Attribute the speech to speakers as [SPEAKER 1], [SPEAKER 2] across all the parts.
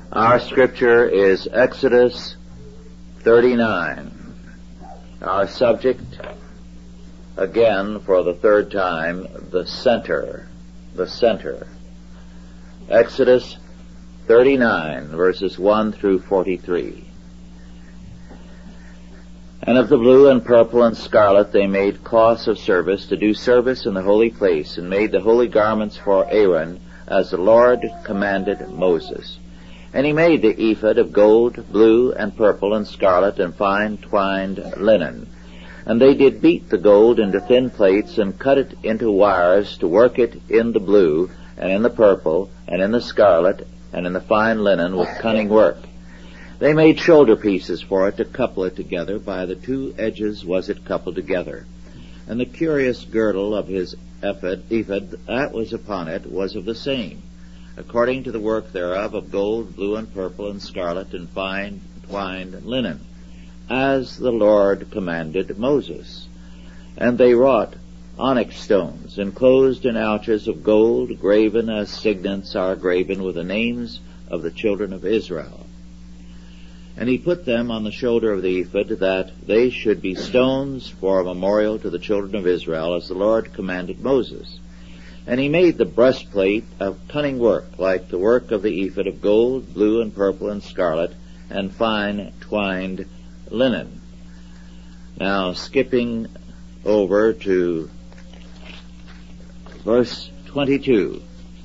[SPEAKER 1] Our scripture is Exodus 39. Our subject, again for the third time, the center. The center. Exodus 39, verses 1 through 43. And of the blue and purple and scarlet they made cloths of service to do service in the holy place, and made the holy garments for Aaron, as the Lord commanded Moses. And he made the ephod of gold, blue, and purple, and scarlet, and fine twined linen. And they did beat the gold into thin plates, and cut it into wires, to work it in the blue, and in the purple, and in the scarlet, and in the fine linen with cunning work. They made shoulder pieces for it to couple it together. By the two edges was it coupled together. And the curious girdle of his ephod that was upon it was of the same, according to the work thereof, of gold, blue, and purple, and scarlet, and fine twined linen, as the Lord commanded Moses. And they wrought onyx stones, enclosed in ouches of gold, graven as signets are graven with the names of the children of Israel. And he put them on the shoulder of the ephod, that they should be stones for a memorial to the children of Israel, as the Lord commanded Moses. And he made the breastplate of cunning work, like the work of the ephod, of gold, blue, and purple, and scarlet, and fine twined linen. Now, skipping over to verse 22.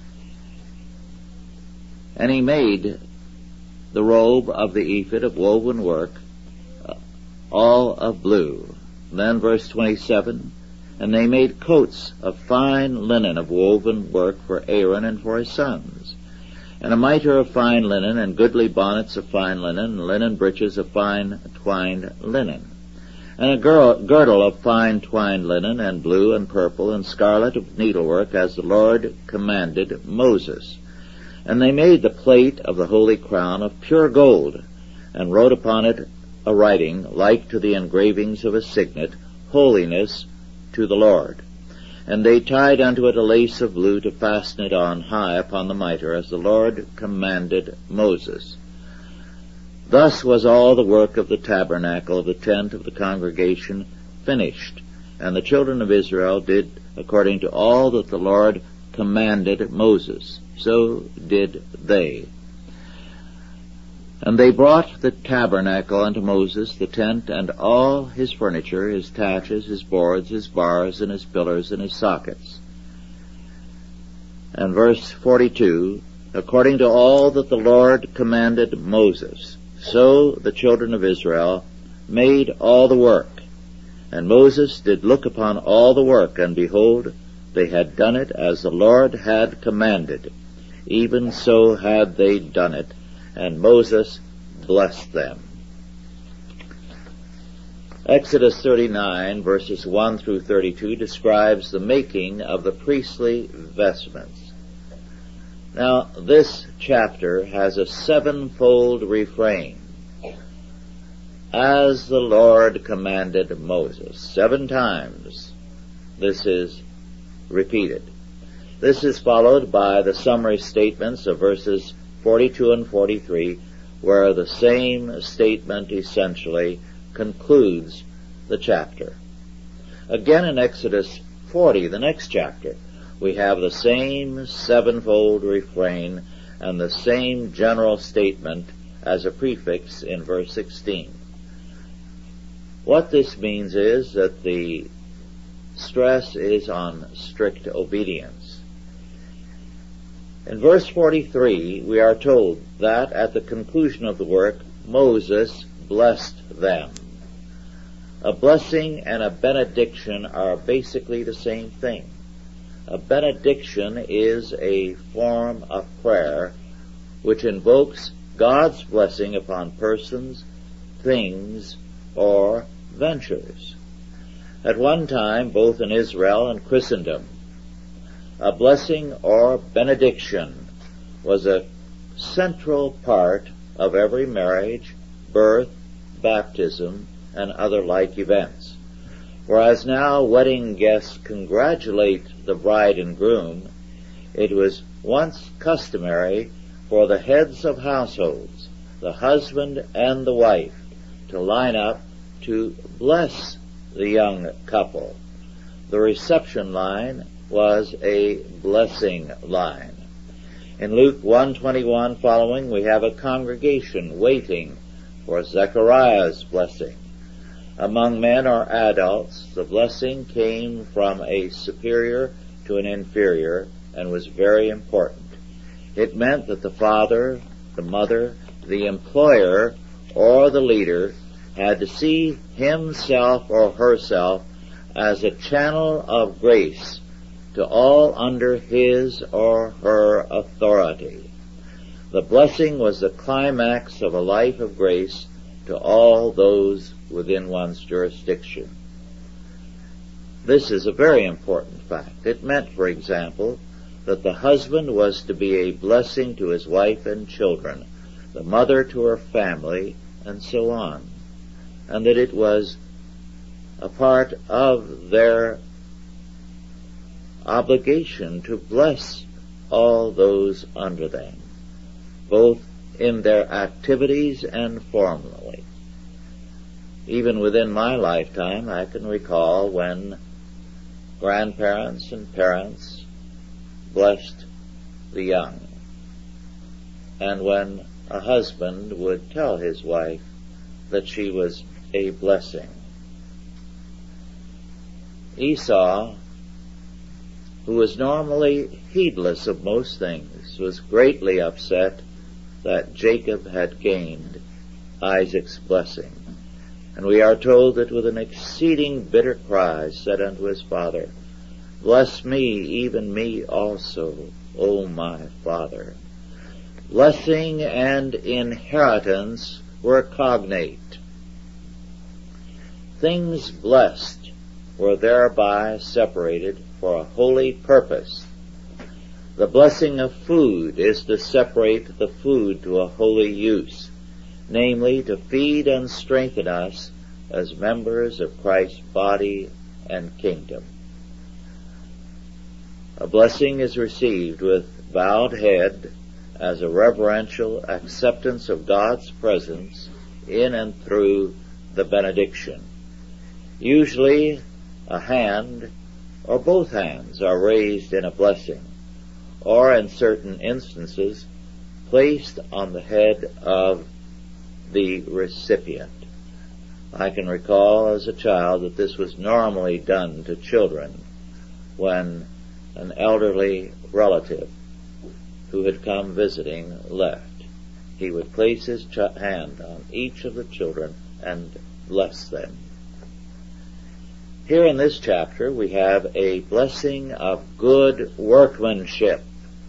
[SPEAKER 1] And he made the robe of the ephod of woven work, all of blue. Then verse 27, and they made coats of fine linen of woven work for Aaron and for his sons, and a mitre of fine linen, and goodly bonnets of fine linen, and linen breeches of fine twined linen, and a girdle of fine twined linen, and blue and purple and scarlet of needlework, as the Lord commanded Moses. And they made the plate of the holy crown of pure gold, and wrote upon it a writing like to the engravings of a signet, Holiness to the Lord. And they tied unto it a lace of blue to fasten it on high upon the mitre, as the Lord commanded Moses. Thus was all the work of the tabernacle of the tent of the congregation finished. And the children of Israel did according to all that the Lord commanded Moses. So did they. And they brought the tabernacle unto Moses, the tent, and all his furniture, his taches, his boards, his bars, and his pillars, and his sockets. And verse 42, according to all that the Lord commanded Moses, so the children of Israel made all the work. And Moses did look upon all the work, and behold, they had done it as the Lord had commanded. Even so had they done it, and Moses blessed them. Exodus 39, verses 1 through 32, describes the making of the priestly vestments. Now, this chapter has a sevenfold refrain. As the Lord commanded Moses. 7 times this is repeated. This is followed by the summary statements of verses 42 and 43, where the same statement essentially concludes the chapter. Again in Exodus 40, the next chapter, we have the same sevenfold refrain and the same general statement as a prefix in verse 16. What this means is that the stress is on strict obedience. In verse 43, we are told that at the conclusion of the work, Moses blessed them. A blessing and a benediction are basically the same thing. A benediction is a form of prayer which invokes God's blessing upon persons, things, or ventures. At one time, both in Israel and Christendom, a blessing or benediction was a central part of every marriage, birth, baptism, and other like events. Whereas now wedding guests congratulate the bride and groom, it was once customary for the heads of households, the husband and the wife, to line up to bless the young couple. The reception line was a blessing line. In Luke 1:21 following, we have a congregation waiting for Zechariah's blessing. Among men or adults, the blessing came from a superior to an inferior and was very important. It meant that the father, the mother, the employer, or the leader had to see himself or herself as a channel of grace to all under his or her authority. The blessing was the climax of a life of grace to all those within one's jurisdiction. This is a very important fact. It meant, for example, that the husband was to be a blessing to his wife and children, the mother to her family, and so on, and that it was a part of their obligation to bless all those under them, both in their activities and formally. Even within my lifetime, I can recall when grandparents and parents blessed the young, and when a husband would tell his wife that she was a blessing. Esau, who was normally heedless of most things, was greatly upset that Jacob had gained Isaac's blessing. And we are told that with an exceeding bitter cry said unto his father, Bless me, even me also, O my father. Blessing and inheritance were cognate. Things blessed were thereby separated for a holy purpose. The blessing of food is to separate the food to a holy use, namely to feed and strengthen us as members of Christ's body and kingdom. A blessing is received with bowed head as a reverential acceptance of God's presence in and through the benediction. Usually a hand or both hands are raised in a blessing, or in certain instances placed on the head of the recipient. I can recall as a child that this was normally done to children when an elderly relative who had come visiting left. He would place his hand on each of the children and bless them. Here in this chapter we have a blessing of good workmanship.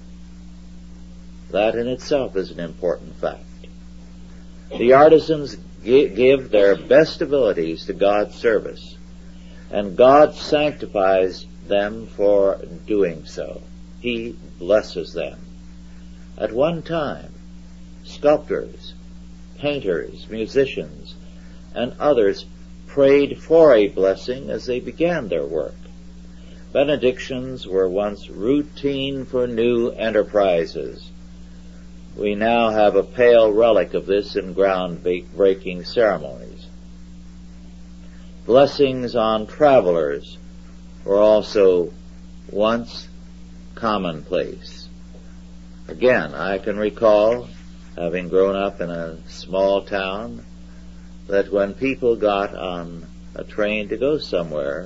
[SPEAKER 1] That in itself is an important fact. The artisans give their best abilities to God's service, and God sanctifies them for doing so. He blesses them. At one time, sculptors, painters, musicians, and others prayed for a blessing as they began their work. Benedictions were once routine for new enterprises. We now have a pale relic of this in ground-breaking ceremonies. Blessings on travelers were also once commonplace. Again, I can recall, having grown up in a small town, that when people got on a train to go somewhere,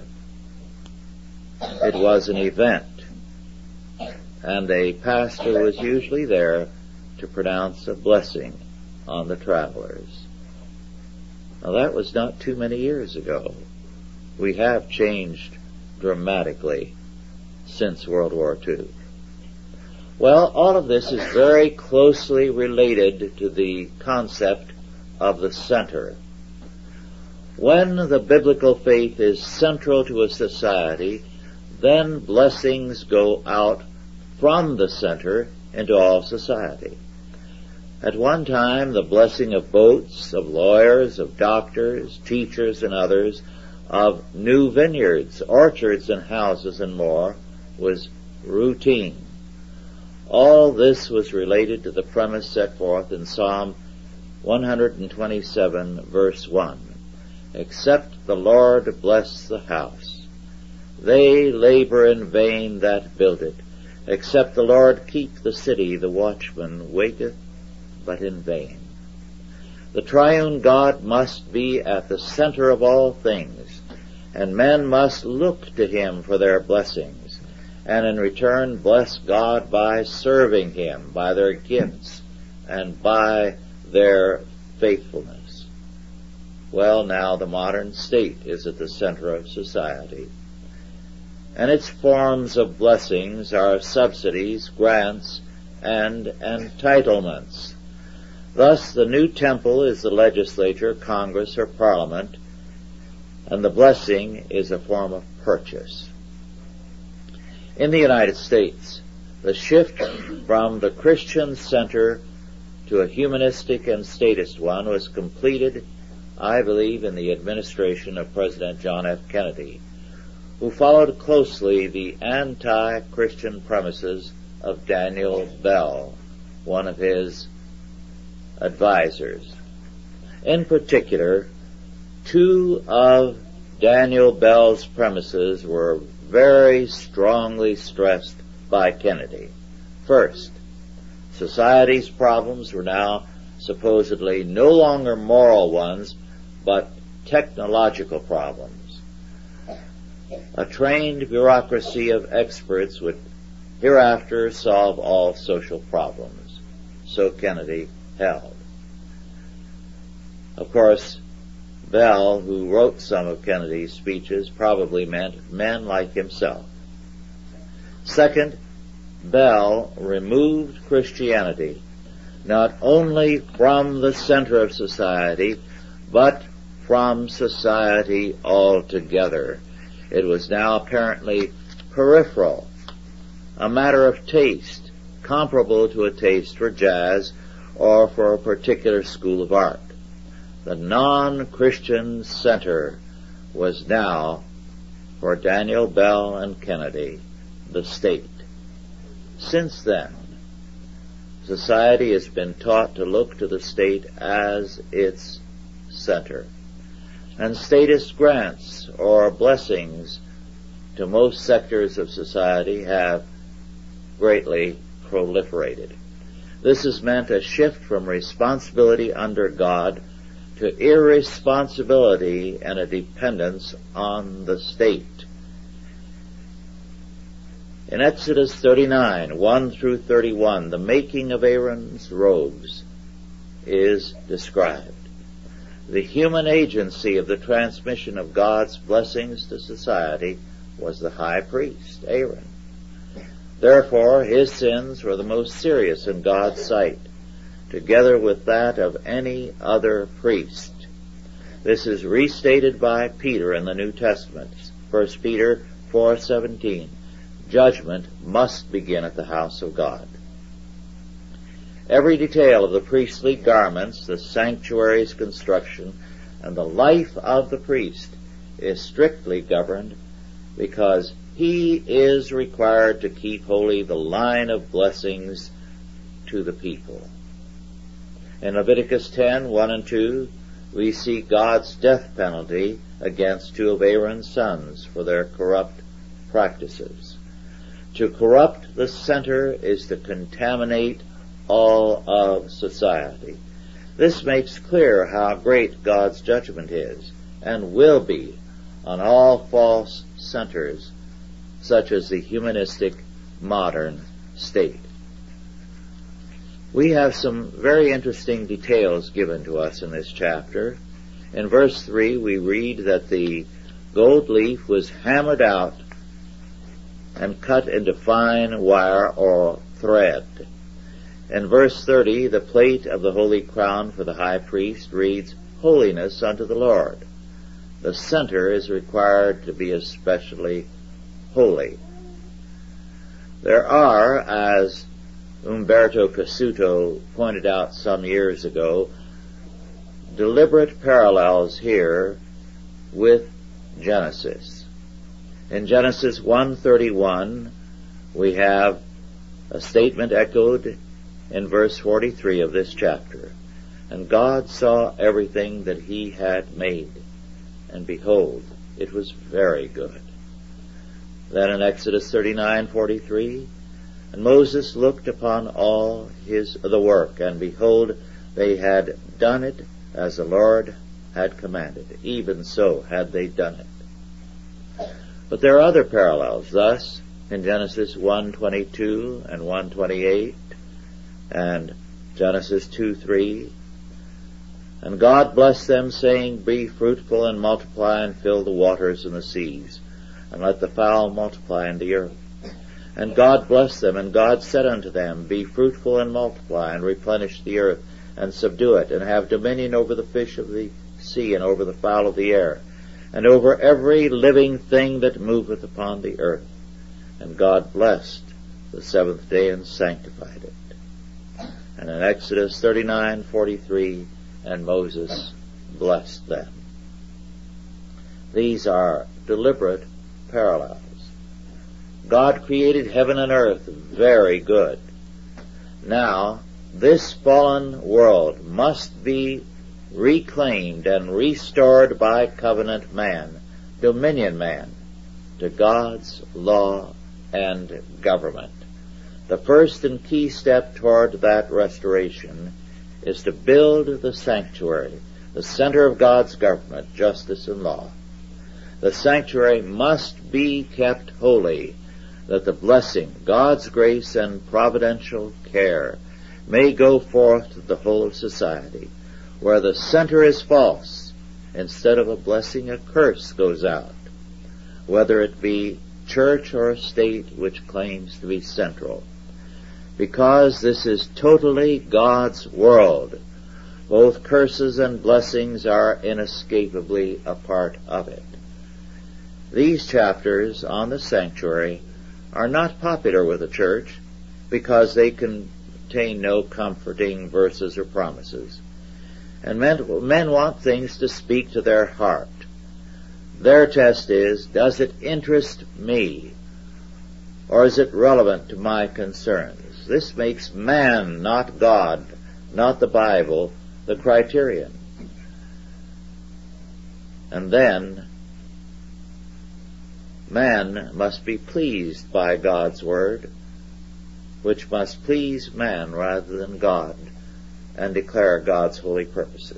[SPEAKER 1] it was an event, and a pastor was usually there to pronounce a blessing on the travelers. Now that was not too many years ago. We have changed dramatically since World War II. Well, all of this is very closely related to the concept of the center. When the biblical faith is central to a society, then blessings go out from the center into all society. At one time, the blessing of boats, of lawyers, of doctors, teachers, and others, of new vineyards, orchards, and houses, and more, was routine. All this was related to the premise set forth in Psalm 127, verse 1. Except the Lord bless the house, they labor in vain that build it. Except the Lord keep the city, the watchman waiteth but in vain. The triune God must be at the center of all things, and men must look to him for their blessings, and in return bless God by serving him, by their gifts, and by their faithfulness. Well, now the modern state is at the center of society, and its forms of blessings are subsidies, grants, and entitlements. Thus, the new temple is the legislature, Congress, or Parliament, and the blessing is a form of purchase. In the United States, the shift from the Christian center to a humanistic and statist one was completed, I believe, in the administration of President John F. Kennedy, who followed closely the anti-Christian premises of Daniel Bell, one of his advisors. In particular, two of Daniel Bell's premises were very strongly stressed by Kennedy. First, society's problems were now supposedly no longer moral ones, but technological problems. A trained bureaucracy of experts would hereafter solve all social problems. So Kennedy held. Of course, Bell, who wrote some of Kennedy's speeches, probably meant men like himself. Second, Bell removed Christianity not only from the center of society, but from society altogether. It was now apparently peripheral, a matter of taste, comparable to a taste for jazz or for a particular school of art. The non-Christian center was now, for Daniel Bell and Kennedy, the state. Since then, society has been taught to look to the state as its center, and statist grants or blessings to most sectors of society have greatly proliferated. This has meant a shift from responsibility under God to irresponsibility and a dependence on the state. In Exodus 39, 1 through 31, the making of Aaron's robes is described. The human agency of the transmission of God's blessings to society was the high priest, Aaron. Therefore, his sins were the most serious in God's sight, together with that of any other priest. This is restated by Peter in the New Testament, 1 Peter 4:17. Judgment must begin at the house of God. Every detail of the priestly garments, the sanctuary's construction, and the life of the priest is strictly governed because he is required to keep holy the line of blessings to the people. In Leviticus 10, 1 and 2, we see God's death penalty against two of Aaron's sons for their corrupt practices. To corrupt the center is to contaminate all of society. This makes clear how great God's judgment is and will be on all false centers, such as the humanistic modern state. We have some very interesting details given to us in this chapter. In verse 3, we read that the gold leaf was hammered out and cut into fine wire or thread. In verse 30, the plate of the holy crown for the high priest reads, "Holiness unto the Lord." The center is required to be especially holy. There are, as Umberto Cassuto pointed out some years ago, deliberate parallels here with Genesis. In Genesis 1:31, we have a statement echoed in verse 43 of this chapter. And God saw everything that he had made, and behold, it was very good. Then in Exodus 39:43, and Moses looked upon all the work, and behold, they had done it as the Lord had commanded. Even so had they done it. But there are other parallels. Thus, in Genesis 1:22 and 1:28, and Genesis 2:3, and God blessed them, saying, Be fruitful and multiply, and fill the waters and the seas, and let the fowl multiply in the earth. And God blessed them, and God said unto them, Be fruitful and multiply, and replenish the earth, and subdue it, and have dominion over the fish of the sea, and over the fowl of the air, and over every living thing that moveth upon the earth. And God blessed the seventh day and sanctified it. And in Exodus 39:43, and Moses blessed them. These are deliberate parallels. God created heaven and earth very good. Now, this fallen world must be reclaimed and restored by covenant man, dominion man, to God's law and government. The first and key step toward that restoration is to build the sanctuary, the center of God's government, justice, and law. The sanctuary must be kept holy, that the blessing, God's grace, and providential care may go forth to the whole of society. Where the center is false, instead of a blessing, a curse goes out, whether it be church or state which claims to be central. Because this is totally God's world, both curses and blessings are inescapably a part of it. These chapters on the sanctuary are not popular with the church because they contain no comforting verses or promises. And men want things to speak to their heart. Their test is, does it interest me? Or is it relevant to my concerns? This makes man, not God, not the Bible, the criterion. And then, man must be pleased by God's word, which must please man rather than God, and declare God's holy purposes.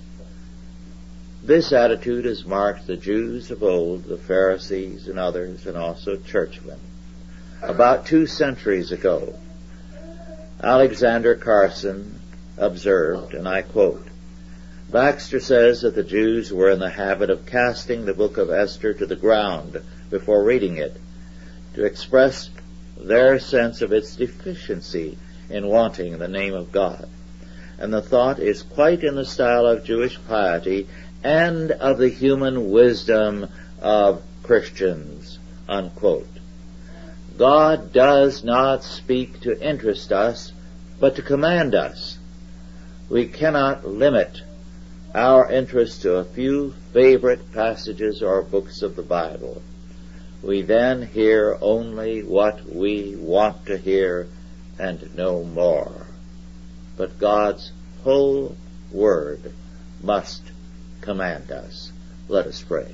[SPEAKER 1] This attitude has marked the Jews of old, the Pharisees and others, and also churchmen. About 2 centuries ago, Alexander Carson observed, and I quote, Baxter says that the Jews were in the habit of casting the book of Esther to the ground before reading it, to express their sense of its deficiency in wanting the name of God. And the thought is quite in the style of Jewish piety and of the human wisdom of Christians, unquote. God does not speak to interest us, but to command us. We cannot limit our interest to a few favorite passages or books of the Bible. We then hear only what we want to hear and no more. But God's whole word must command us. Let us pray.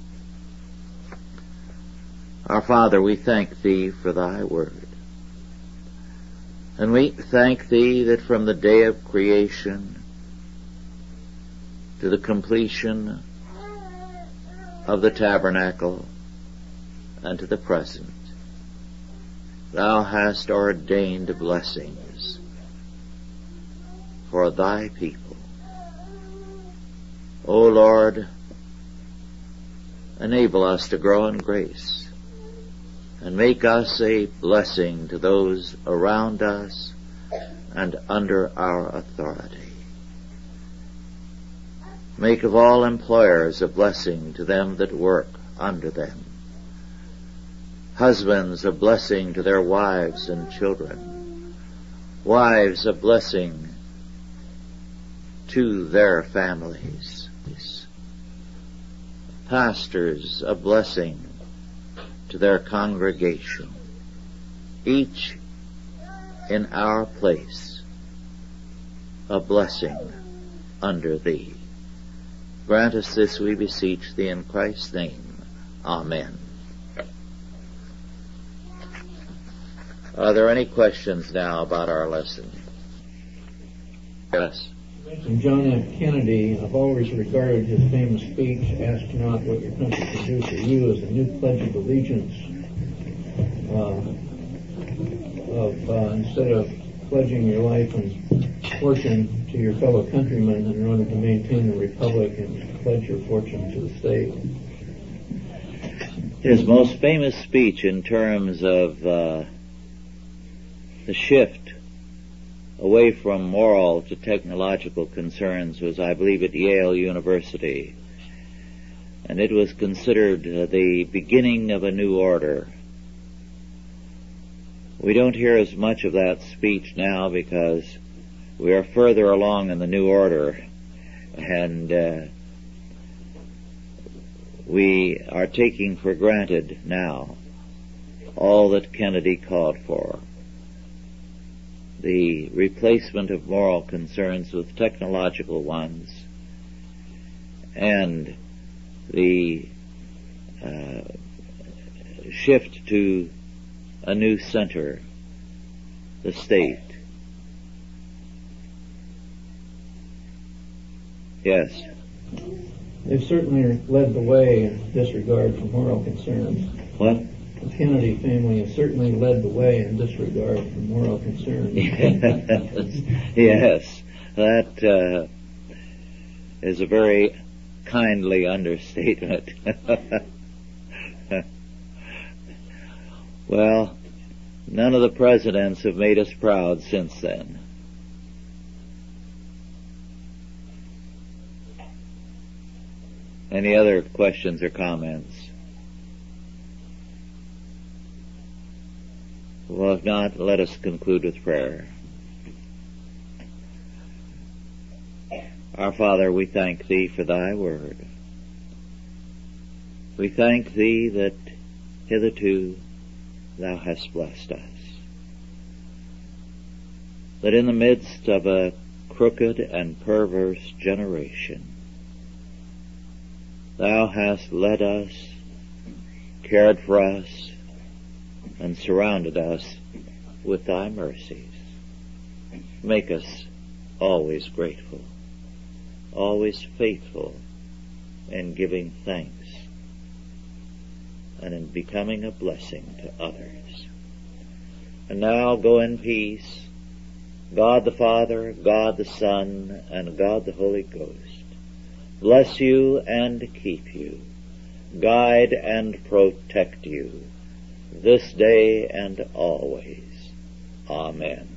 [SPEAKER 1] Our Father, we thank Thee for Thy word. And we thank Thee that from the day of creation to the completion of the tabernacle and to the present, Thou hast ordained blessings for Thy people. O Lord, enable us to grow in grace and make us a blessing to those around us and under our authority. Make of all employers a blessing to them that work under them. Husbands a blessing to their wives and children. Wives a blessing to their families. Pastors a blessing to their congregation. Each in our place, a blessing under thee. Grant us this, we beseech thee, in Christ's name. Amen. Are there any questions now about our lesson? Yes.
[SPEAKER 2] John F. Kennedy, I've always regarded his famous speech, "Ask not what your country can do for you," as a new pledge of allegiance. Instead of pledging your life and fortune to your fellow countrymen in order to maintain the republic, and pledge your fortune to the state.
[SPEAKER 1] His most famous speech in terms of the shift away from moral to technological concerns was, I believe, at Yale University. And it was considered the beginning of a new order. We don't hear as much of that speech now because we are further along in the new order, and we are taking for granted now all that Kennedy called for. The replacement of moral concerns with technological ones, and the shift to a new center, the state. Yes.
[SPEAKER 2] They've certainly led the way in disregard for moral concerns.
[SPEAKER 1] What?
[SPEAKER 2] The Kennedy family has certainly led the way in disregard for moral concerns.
[SPEAKER 1] Yes, that is a very kindly understatement. Well, none of the presidents have made us proud since then. Any other questions or comments? Well, if not, let us conclude with prayer. Our Father, we thank Thee for Thy word. We thank Thee that hitherto Thou hast blessed us. That in the midst of a crooked and perverse generation, Thou hast led us, cared for us, and surrounded us with Thy mercies. Make us always grateful, always faithful in giving thanks, and in becoming a blessing to others. And now go in peace. God the Father, God the Son, and God the Holy Ghost bless you and keep you, guide and protect you, this day and always. Amen.